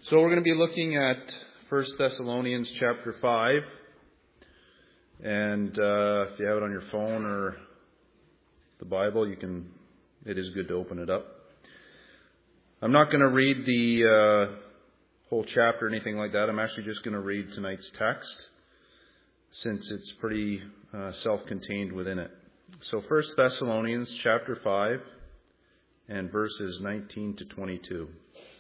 So we're going to be looking at 1 Thessalonians chapter 5. And if you have it on your phone or the Bible, it is good to open it up. I'm not going to read the whole chapter or anything like that. I'm actually just going to read tonight's text, since it's pretty self-contained within it. So 1 Thessalonians chapter 5 and verses 19 to 22.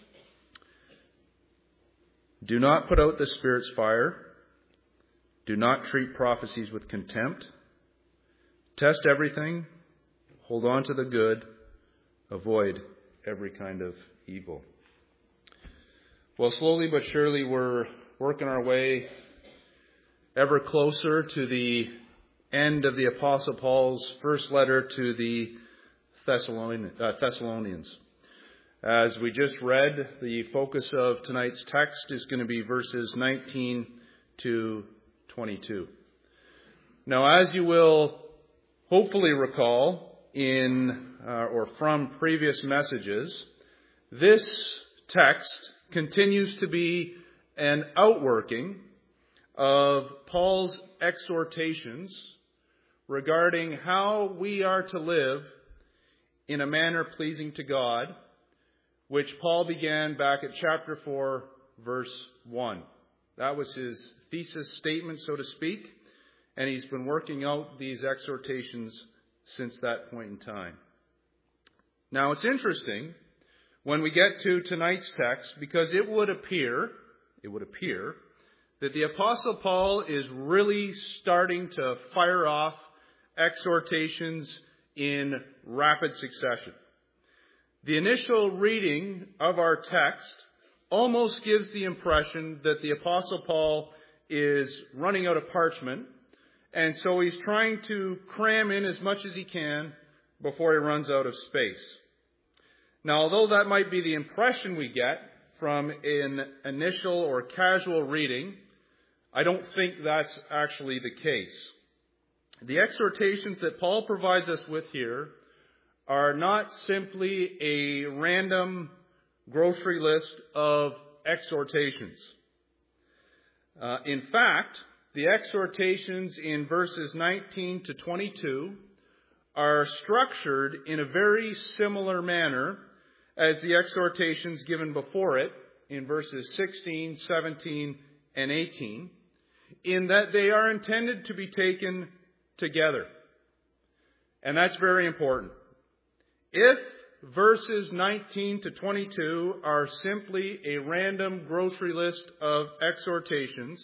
Do not put out the Spirit's fire. Do not treat prophecies with contempt. Test everything. Hold on to the good. Avoid every kind of evil. Well, slowly but surely we're working our way ever closer to the end of the Apostle Paul's first letter to the Thessalonians. As we just read, the focus of tonight's text is going to be verses 19 to 22. Now, as you will hopefully recall from previous messages, this text continues to be an outworking of Paul's exhortations regarding how we are to live in a manner pleasing to God, which Paul began back at chapter 4, verse 1. That was his thesis statement, so to speak, and he's been working out these exhortations since that point in time. Now, it's interesting when we get to tonight's text, because it would appear that the Apostle Paul is really starting to fire off exhortations in rapid succession. The initial reading of our text almost gives the impression that the Apostle Paul is running out of parchment, and so he's trying to cram in as much as he can before he runs out of space. Now, although that might be the impression we get from an initial or casual reading, I don't think that's actually the case. The exhortations that Paul provides us with here are not simply a random grocery list of exhortations. In fact, the exhortations in verses 19 to 22 are structured in a very similar manner as the exhortations given before it in verses 16, 17, and 18, in that they are intended to be taken together. And that's very important. If verses 19 to 22 are simply a random grocery list of exhortations,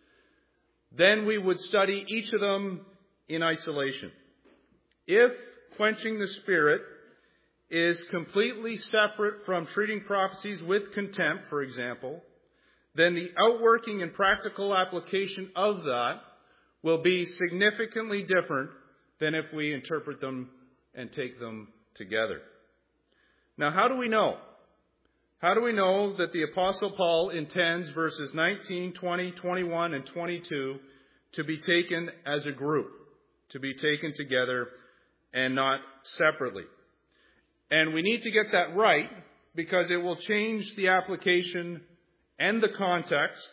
then we would study each of them in isolation. If quenching the Spirit is completely separate from treating prophecies with contempt, for example, then the outworking and practical application of that will be significantly different than if we interpret them and take them together. Now, how do we know? How do we know that the Apostle Paul intends verses 19, 20, 21, and 22 to be taken as a group, to be taken together and not separately? And we need to get that right because it will change the application and the context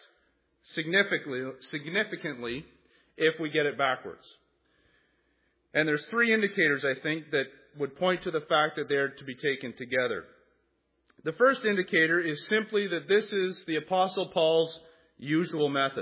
significantly if we get it backwards. And there's three indicators, I think, that would point to the fact that they're to be taken together. The first indicator is simply that this is the Apostle Paul's usual method.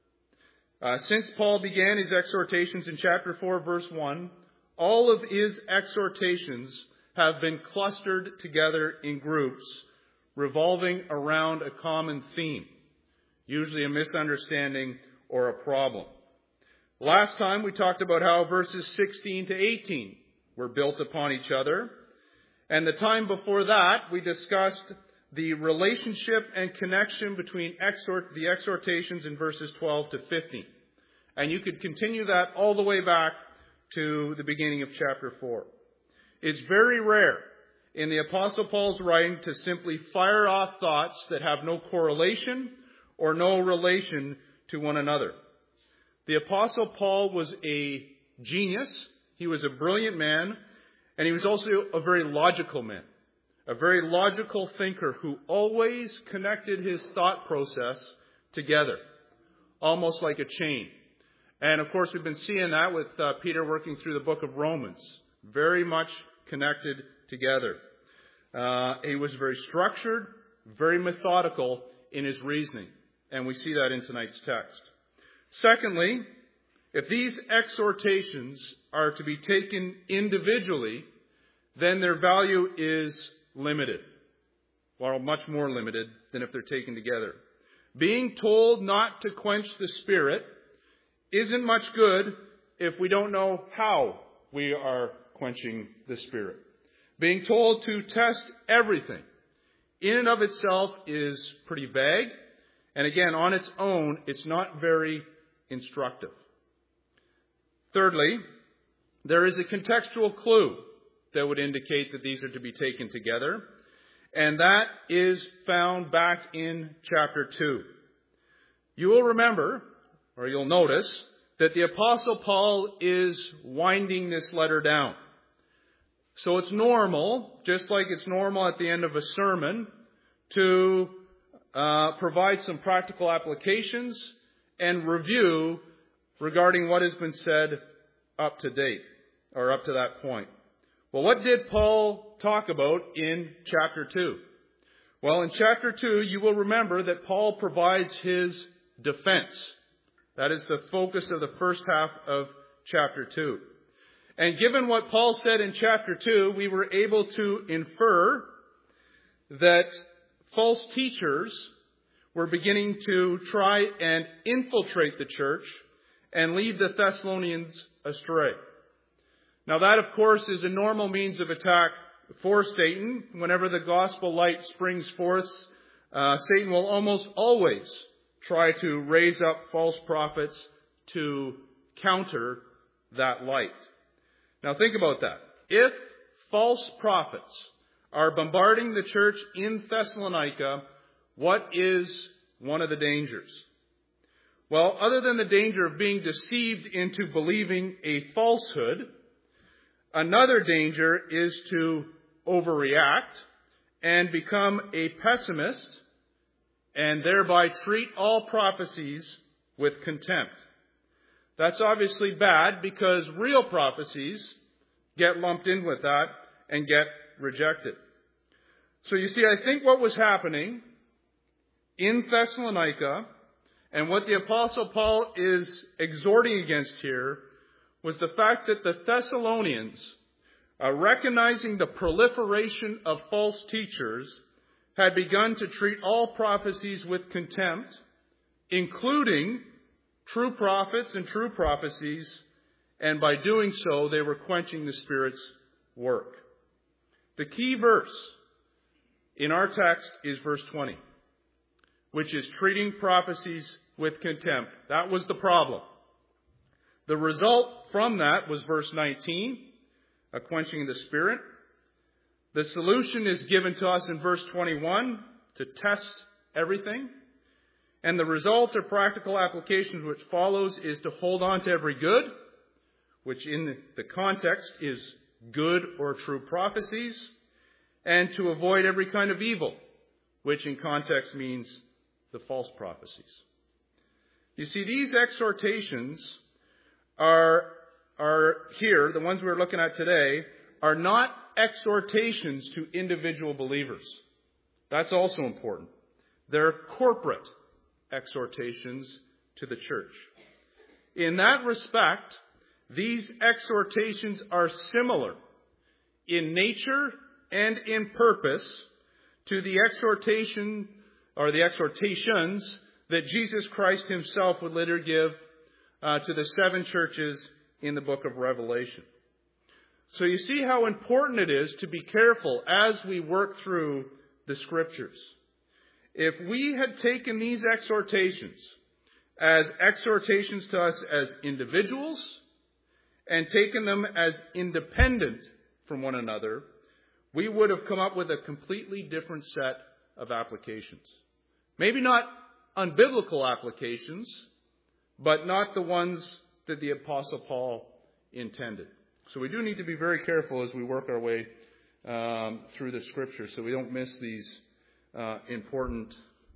Since Paul began his exhortations in chapter 4, verse 1, all of his exhortations have been clustered together in groups revolving around a common theme, usually a misunderstanding or a problem. Last time we talked about how verses 16 to 18 were built upon each other. And the time before that, we discussed the relationship and connection between the exhortations in verses 12 to 15. And you could continue that all the way back to the beginning of chapter 4. It's very rare in the Apostle Paul's writing to simply fire off thoughts that have no correlation or no relation to one another. The Apostle Paul was a genius. He was a brilliant man, and he was also a very logical man. a very logical thinker who always connected his thought process together, almost like a chain. And of course, we've been seeing that with Peter working through the book of Romans, very much connected together. He was very structured, very methodical in his reasoning, and we see that in tonight's text. Secondly, if these exhortations are to be taken individually, then their value is limited, or much more limited than if they're taken together. Being told not to quench the Spirit isn't much good if we don't know how we are quenching the Spirit. Being told to test everything in and of itself is pretty vague, and again, on its own, it's not very instructive. Thirdly, there is a contextual clue that would indicate that these are to be taken together, and that is found back in chapter 2. You will remember, or you'll notice, that the Apostle Paul is winding this letter down. So it's normal, just like it's normal at the end of a sermon, to provide some practical applications and review regarding what has been said up to date, or up to that point. Well, what did Paul talk about in chapter 2? Well, in chapter 2, you will remember that Paul provides his defense. That is the focus of the first half of chapter 2. And given what Paul said in chapter 2, we were able to infer that false teachers were beginning to try and infiltrate the church and lead the Thessalonians astray. Now that, of course, is a normal means of attack for Satan. Whenever the gospel light springs forth, Satan will almost always try to raise up false prophets to counter that light. Now think about that. If false prophets are bombarding the church in Thessalonica, what is one of the dangers? Well, other than the danger of being deceived into believing a falsehood, another danger is to overreact and become a pessimist and thereby treat all prophecies with contempt. That's obviously bad because real prophecies get lumped in with that and get rejected. So you see, I think what was happening in Thessalonica and what the Apostle Paul is exhorting against here was the fact that the Thessalonians, recognizing the proliferation of false teachers, had begun to treat all prophecies with contempt, including true prophets and true prophecies, and by doing so, they were quenching the Spirit's work. The key verse in our text is verse 20, which is treating prophecies with contempt. That was the problem. The result from that was verse 19, a quenching of the Spirit. The solution is given to us in verse 21 to test everything. And the result or practical application which follows is to hold on to every good, which in the context is good or true prophecies, and to avoid every kind of evil, which in context means the false prophecies. You see, these exhortations are here, the ones we're looking at today, are not exhortations to individual believers. That's also important. They're corporate exhortations to the church. In that respect, these exhortations are similar in nature and in purpose to the exhortation or the exhortations that Jesus Christ himself would later give to the 7 churches in the book of Revelation. So you see how important it is to be careful as we work through the Scriptures. If we had taken these exhortations as exhortations to us as individuals and taken them as independent from one another, we would have come up with a completely different set of applications. Maybe not unbiblical applications, but not the ones that the Apostle Paul intended. So we do need to be very careful as we work our way through the Scripture so we don't miss these important,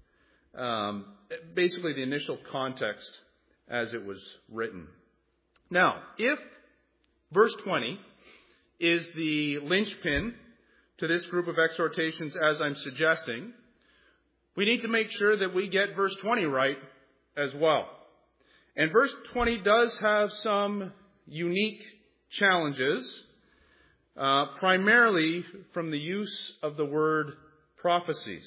basically the initial context as it was written. Now, if verse 20 is the linchpin to this group of exhortations as I'm suggesting, we need to make sure that we get verse 20 right as well. And verse 20 does have some unique challenges, primarily from the use of the word prophecies.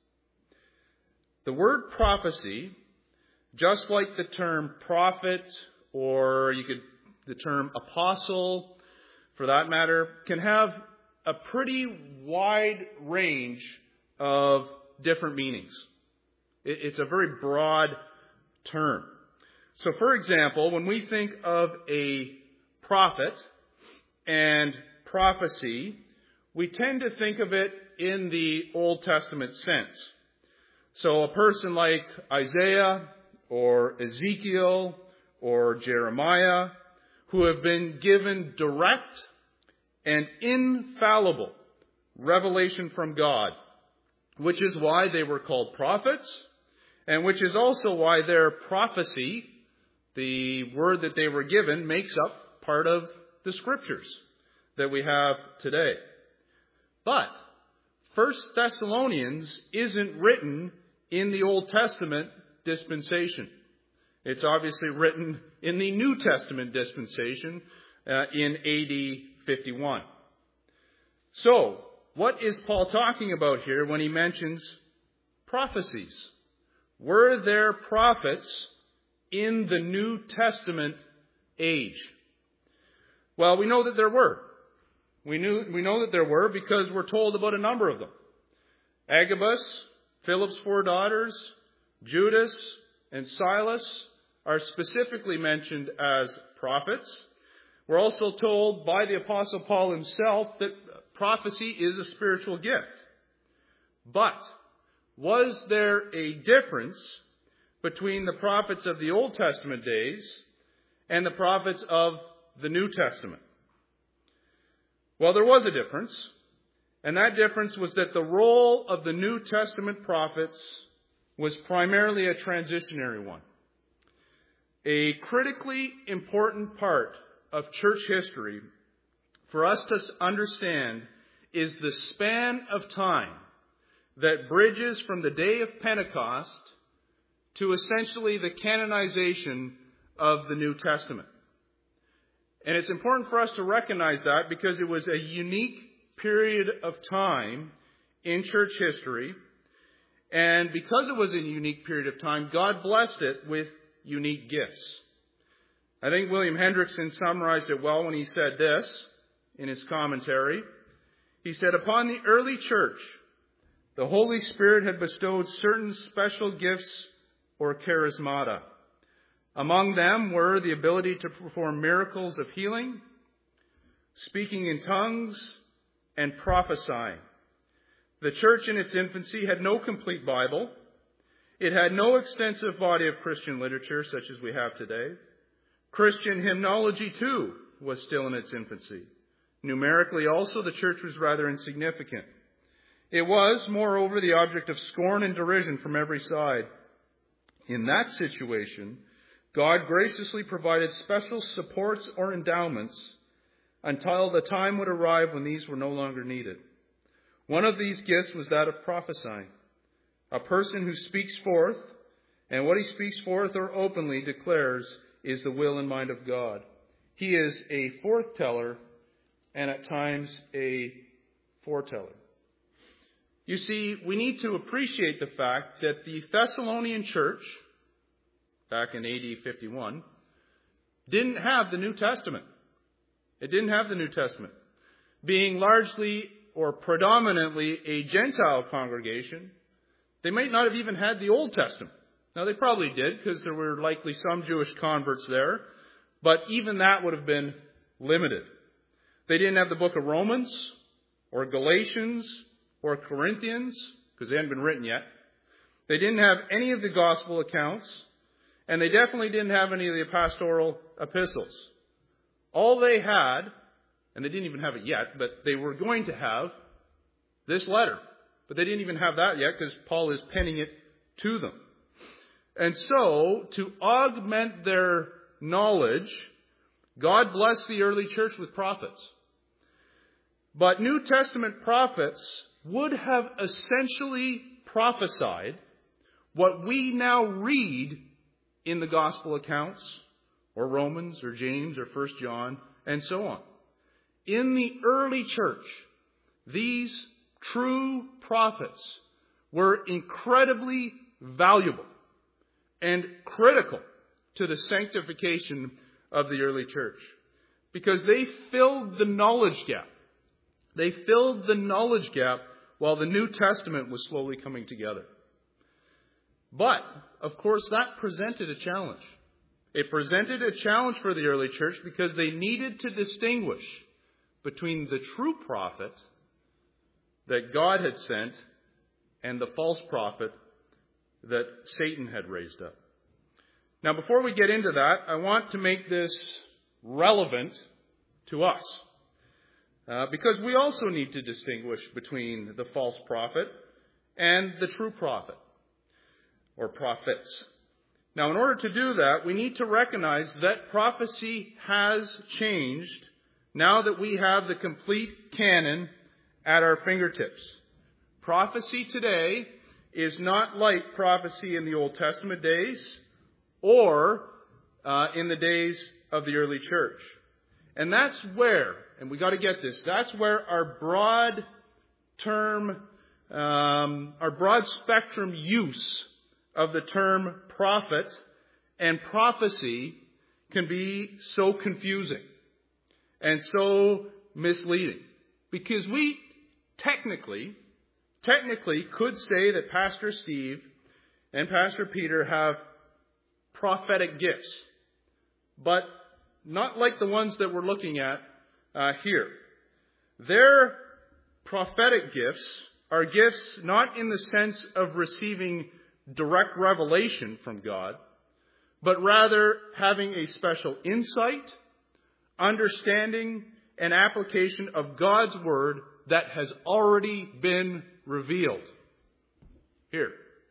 The word prophecy, just like the term prophet, or the term apostle, for that matter, can have a pretty wide range of different meanings. It's a very broad term. So, for example, when we think of a prophet and prophecy, we tend to think of it in the Old Testament sense. So a person like Isaiah or Ezekiel or Jeremiah, who have been given direct and infallible revelation from God, which is why they were called prophets, and which is also why their prophecy, the word that they were given, makes up part of the Scriptures that we have today. But 1 Thessalonians isn't written in the Old Testament dispensation. It's obviously written in the New Testament dispensation in AD 51. So, what is Paul talking about here when he mentions prophecies? Were there prophets in the New Testament age? Well, we know that there were. We know that there were because we're told about a number of them. Agabus, Philip's 4 daughters, Judas, and Silas are specifically mentioned as prophets. We're also told by the Apostle Paul himself that prophecy is a spiritual gift. But was there a difference between the prophets of the Old Testament days and the prophets of the New Testament? Well, there was a difference, and that difference was that the role of the New Testament prophets was primarily a transitionary one. A critically important part of church history for us to understand is the span of time that bridges from the day of Pentecost to essentially the canonization of the New Testament. And it's important for us to recognize that because it was a unique period of time in church history. And because it was a unique period of time, God blessed it with unique gifts. I think William Hendrickson summarized it well when he said this in his commentary. He said, "Upon the early church, the Holy Spirit had bestowed certain special gifts or charismata. Among them were the ability to perform miracles of healing, speaking in tongues, and prophesying. The church in its infancy had no complete Bible. It had no extensive body of Christian literature such as we have today. Christian hymnology, too, was still in its infancy. Numerically also, the church was rather insignificant. It was, moreover, the object of scorn and derision from every side. In that situation, God graciously provided special supports or endowments until the time would arrive when these were no longer needed. One of these gifts was that of prophesying. A person who speaks forth, and what he speaks forth or openly declares is the will and mind of God. He is a forthteller and at times a foreteller." You see, we need to appreciate the fact that the Thessalonian church, back in AD 51, didn't have the New Testament. It didn't have the New Testament. Being largely or predominantly a Gentile congregation, they might not have even had the Old Testament. Now, they probably did because there were likely some Jewish converts there, but even that would have been limited. They didn't have the book of Romans or Galatians or Corinthians because they hadn't been written yet. They didn't have any of the gospel accounts, and they definitely didn't have any of the pastoral epistles. All they had and they didn't even have it yet, but they were going to have this letter. But they didn't even have that yet because Paul is penning it to them. And so, to augment their knowledge, God blessed the early church with prophets. But New Testament prophets would have essentially prophesied what we now read in the gospel accounts, or Romans, or James, or 1 John, and so on. In the early church, these true prophets were incredibly valuable and critical to the sanctification of the early church, because they filled the knowledge gap. They filled the knowledge gap while the New Testament was slowly coming together. But, of course, that presented a challenge. It presented a challenge for the early church because they needed to distinguish between the true prophet that God had sent and the false prophet that Satan had raised up. Now, before we get into that, I want to make this relevant to us. Because we also need to distinguish between the false prophet and the true prophet, or prophets. Now, in order to do that, we need to recognize that prophecy has changed now that we have the complete canon at our fingertips. Prophecy today is not like prophecy in the Old Testament days or in the days of the early church. And that's where, and we got to get this, that's where our broad spectrum use of the term prophet and prophecy can be so confusing and so misleading. Because we technically could say that Pastor Steve and Pastor Peter have prophetic gifts, but not like the ones that we're looking at here. Their prophetic gifts are gifts not in the sense of receiving direct revelation from God, but rather having a special insight, understanding, and application of God's Word that has already been revealed. Here.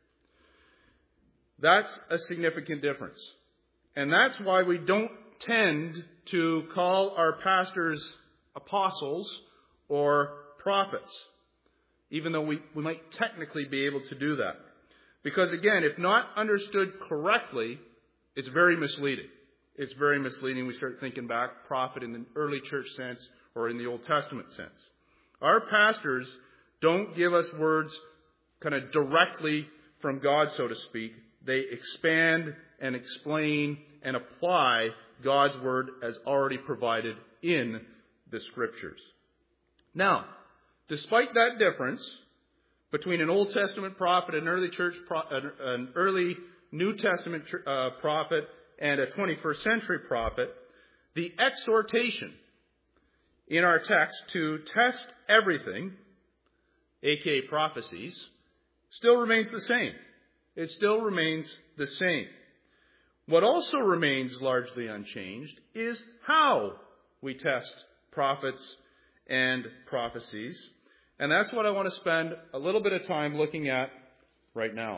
That's a significant difference. And that's why we don't tend to call our pastors apostles or prophets, even though we might technically be able to do that. Because again, if not understood correctly, it's very misleading. It's very misleading. We start thinking back, prophet in the early church sense or in the Old Testament sense. Our pastors don't give us words kind of directly from God, so to speak. They expand and explain and apply God's Word as already provided in the Scriptures. Now, despite that difference between an Old Testament prophet, an early New Testament prophet, and a 21st century prophet, the exhortation in our text to test everything, aka prophecies, still remains the same. It still remains the same. What also remains largely unchanged is how we test prophets and prophecies. And that's what I want to spend a little bit of time looking at right now.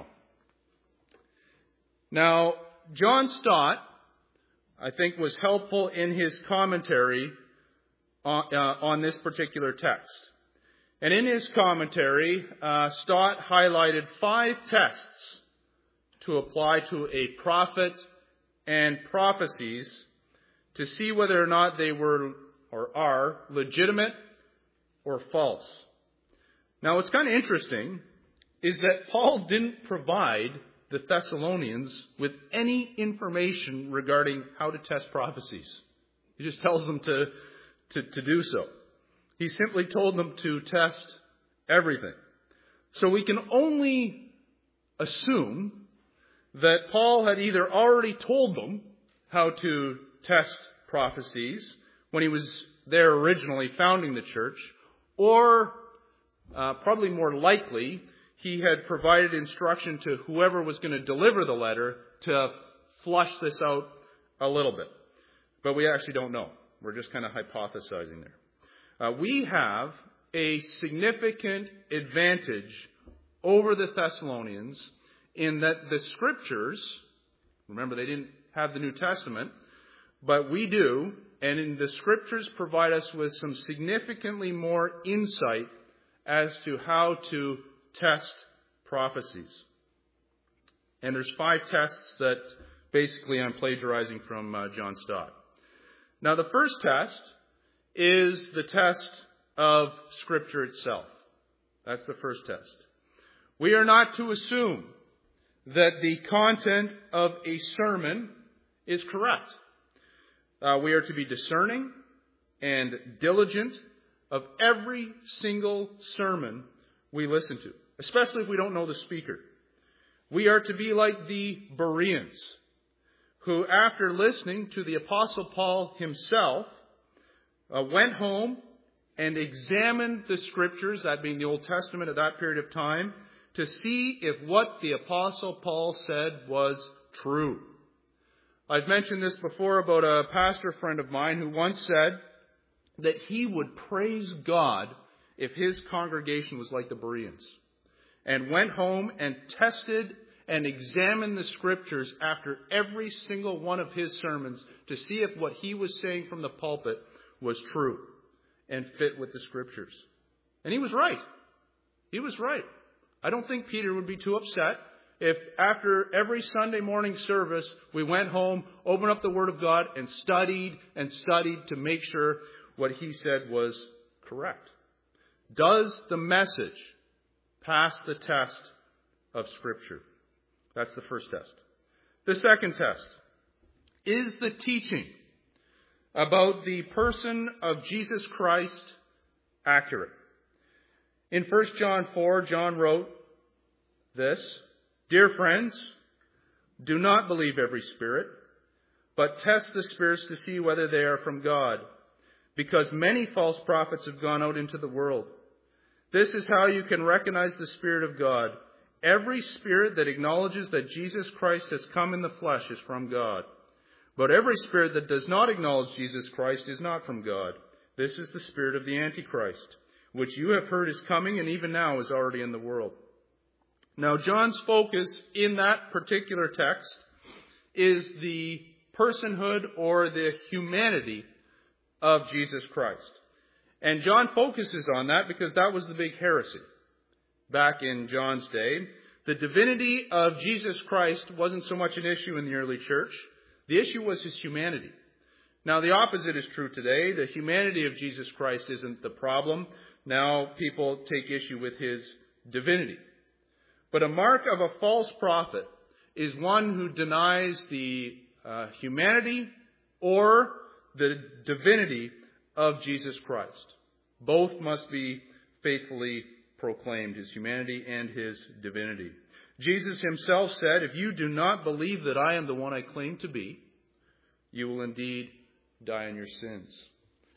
Now, John Stott, I think, was helpful in his commentary on this particular text. And in his commentary, Stott highlighted 5 tests to apply to a prophet and prophecies to see whether or not they were or are legitimate or false. Now, what's kind of interesting is that Paul didn't provide the Thessalonians with any information regarding how to test prophecies. He just tells them to do so. He simply told them to test everything. So we can only assume that Paul had either already told them how to test prophecies when he was there originally founding the church, or probably more likely, he had provided instruction to whoever was going to deliver the letter to flush this out a little bit. But we actually don't know. We're just kind of hypothesizing there. We have a significant advantage over the Thessalonians in that the Scriptures, remember they didn't have the New Testament, but we do, and in the Scriptures provide us with some significantly more insight as to how to test prophecies. And there's 5 tests that basically I'm plagiarizing from John Stott. Now the first test is the test of Scripture itself. That's the first test. We are not to assume that the content of a sermon is correct. We are to be discerning and diligent of every single sermon we listen to, especially if we don't know the speaker. We are to be like the Bereans, who after listening to the Apostle Paul himself, went home and examined the Scriptures, that being the Old Testament at that period of time, to see if what the Apostle Paul said was true. I've mentioned this before about a pastor friend of mine who once said that he would praise God if his congregation was like the Bereans, and went home and tested and examined the Scriptures after every single one of his sermons to see if what he was saying from the pulpit was true and fit with the Scriptures. And he was right. He was right. I don't think Peter would be too upset if after every Sunday morning service we went home, opened up the Word of God, and studied to make sure what he said was correct. Does the message pass the test of Scripture? That's the first test. The second test is the teaching about the person of Jesus Christ accurate. In 1 John 4, John wrote this: "Dear friends, do not believe every spirit, but test the spirits to see whether they are from God, because many false prophets have gone out into the world. This is how you can recognize the Spirit of God. Every spirit that acknowledges that Jesus Christ has come in the flesh is from God. But every spirit that does not acknowledge Jesus Christ is not from God. This is the spirit of the Antichrist, which you have heard is coming and even now is already in the world." Now, John's focus in that particular text is the personhood or the humanity of Jesus Christ. And John focuses on that because that was the big heresy back in John's day. The divinity of Jesus Christ wasn't so much an issue in the early church. The issue was his humanity. Now, the opposite is true today. The humanity of Jesus Christ isn't the problem. Now, people take issue with his divinity. But a mark of a false prophet is one who denies the humanity or the divinity of Jesus Christ. Both must be faithfully proclaimed, his humanity and his divinity. Jesus himself said, "If you do not believe that I am the one I claim to be, you will indeed die in your sins."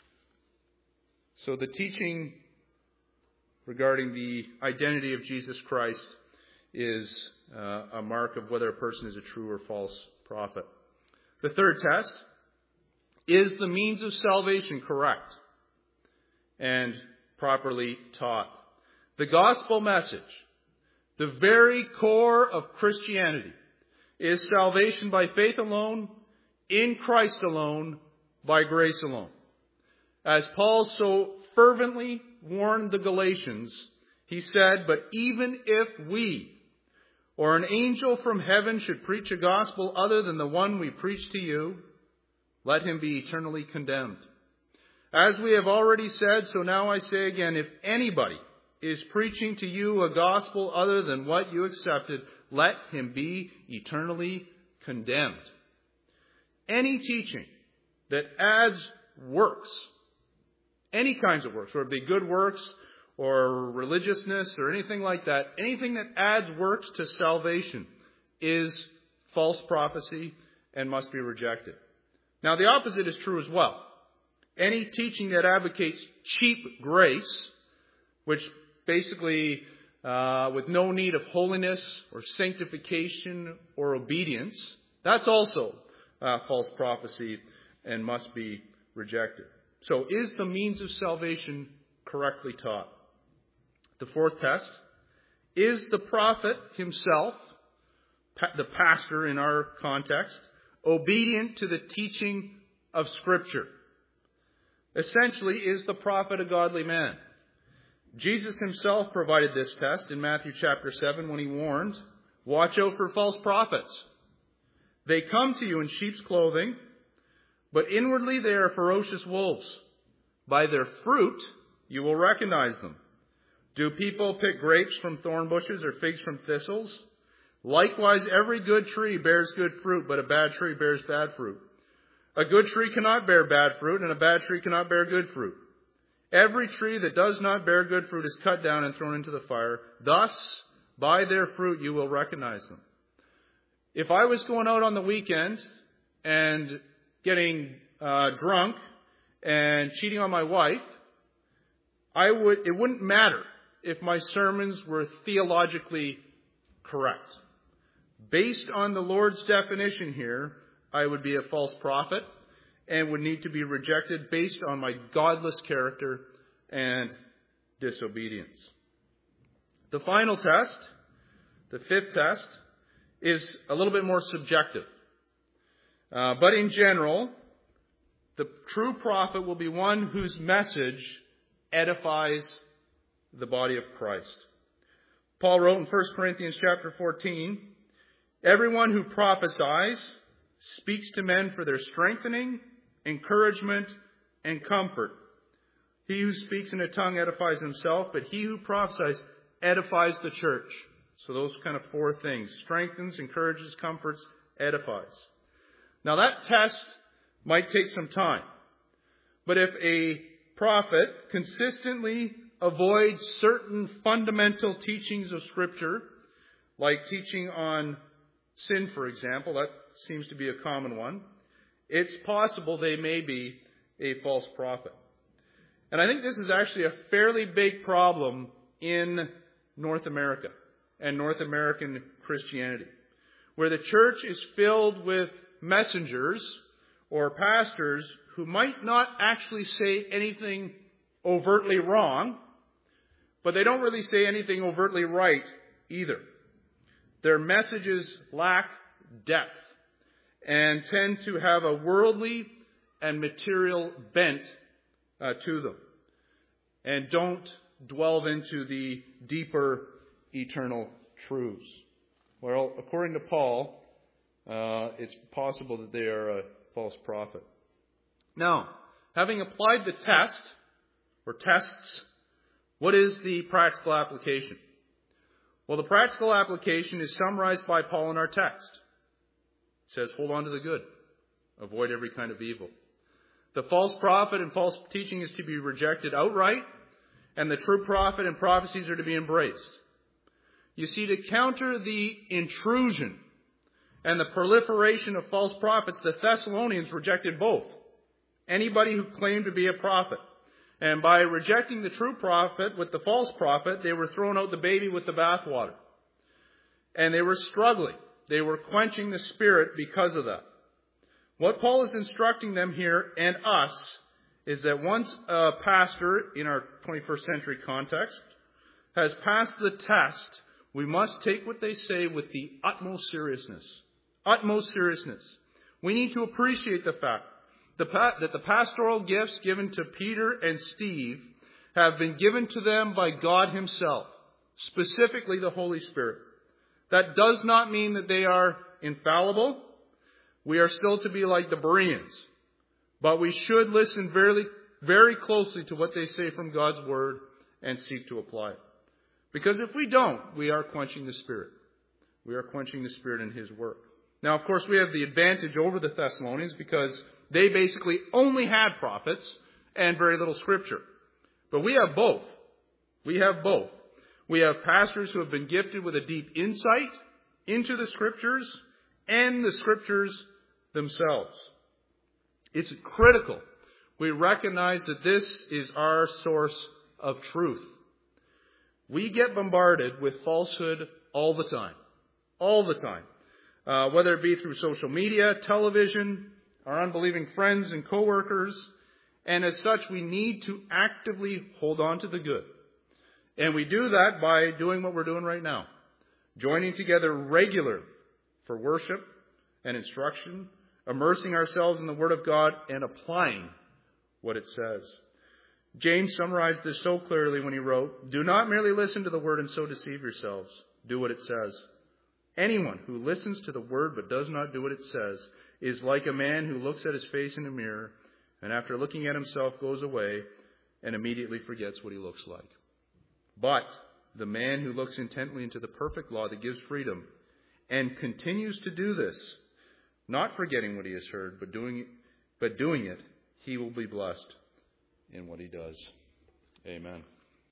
So the teaching regarding the identity of Jesus Christ is a mark of whether a person is a true or false prophet. The third test: is the means of salvation correct and properly taught? The gospel message, the very core of Christianity, is salvation by faith alone, in Christ alone, by grace alone. As Paul so fervently warned the Galatians, he said, "But even if we or an angel from heaven should preach a gospel other than the one we preach to you, let him be eternally condemned. As we have already said, so now I say again, if anybody is preaching to you a gospel other than what you accepted, let him be eternally condemned." Any teaching that adds works, any kinds of works, whether it be good works or religiousness or anything like that, anything that adds works to salvation is false prophecy and must be rejected. Now, the opposite is true as well. Any teaching that advocates cheap grace, which basically with no need of holiness or sanctification or obedience, that's also false prophecy and must be rejected. So, is the means of salvation correctly taught? The fourth test, is the prophet himself, the pastor in our context, obedient to the teaching of Scripture? Essentially, is the prophet a godly man? Jesus himself provided this test in Matthew chapter 7 when he warned, "Watch out for false prophets. They come to you in sheep's clothing, but inwardly they are ferocious wolves. By their fruit you will recognize them. Do people pick grapes from thorn bushes or figs from thistles? Likewise, every good tree bears good fruit, but a bad tree bears bad fruit. A good tree cannot bear bad fruit, and a bad tree cannot bear good fruit. Every tree that does not bear good fruit is cut down and thrown into the fire. Thus, by their fruit you will recognize them." If I was going out on the weekend and getting drunk and cheating on my wife, it wouldn't matter if my sermons were theologically correct. Based on the Lord's definition here, I would be a false prophet and would need to be rejected based on my godless character and disobedience. The final test, the fifth test, is a little bit more subjective. But in general, the true prophet will be one whose message edifies the body of Christ. Paul wrote in 1 Corinthians chapter 14, "Everyone who prophesies speaks to men for their strengthening, encouragement, and comfort. He who speaks in a tongue edifies himself, but he who prophesies edifies the church." So those kind of four things: strengthens, encourages, comforts, edifies. Now that test might take some time. But if a prophet consistently avoids certain fundamental teachings of Scripture, like teaching on sin, for example, that seems to be a common one, it's possible they may be a false prophet. And I think this is actually a fairly big problem in North America and North American Christianity, where the church is filled with messengers or pastors who might not actually say anything overtly wrong, but they don't really say anything overtly right either. Their messages lack depth and tend to have a worldly and material bent to them, and don't delve into the deeper eternal truths. Well, according to Paul, it's possible that they are a false prophet. Now, having applied the test, or tests, what is the practical application? Well, the practical application is summarized by Paul in our text. It says, hold on to the good. Avoid every kind of evil. The false prophet and false teaching is to be rejected outright, and the true prophet and prophecies are to be embraced. You see, to counter the intrusion and the proliferation of false prophets, the Thessalonians rejected both. Anybody who claimed to be a prophet. And by rejecting the true prophet with the false prophet, they were throwing out the baby with the bathwater. And they were struggling. They were quenching the Spirit because of that. What Paul is instructing them here, and us, is that once a pastor, in our 21st century context, has passed the test, we must take what they say with the utmost seriousness. Utmost seriousness. We need to appreciate the fact that the pastoral gifts given to Peter and Steve have been given to them by God Himself, specifically the Holy Spirit. That does not mean that they are infallible. We are still to be like the Bereans. But we should listen very, very closely to what they say from God's Word and seek to apply it. Because if we don't, we are quenching the Spirit. We are quenching the Spirit in His work. Now, of course, we have the advantage over the Thessalonians because they basically only had prophets and very little Scripture. But we have both. We have both. We have pastors who have been gifted with a deep insight into the Scriptures and the Scriptures themselves. It's critical we recognize that this is our source of truth. We get bombarded with falsehood all the time. All the time. Whether it be through social media, television, our unbelieving friends and coworkers, And as such, we need to actively hold on to the good. And we do that by doing what we're doing right now. Joining together regular for worship and instruction, immersing ourselves in the Word of God and applying what it says. James summarized this so clearly when he wrote, "Do not merely listen to the Word and so deceive yourselves. Do what it says. Anyone who listens to the Word but does not do what it says is like a man who looks at his face in a mirror and after looking at himself goes away and immediately forgets what he looks like. But the man who looks intently into the perfect law that gives freedom and continues to do this, not forgetting what he has heard, but doing it, he will be blessed in what he does." Amen.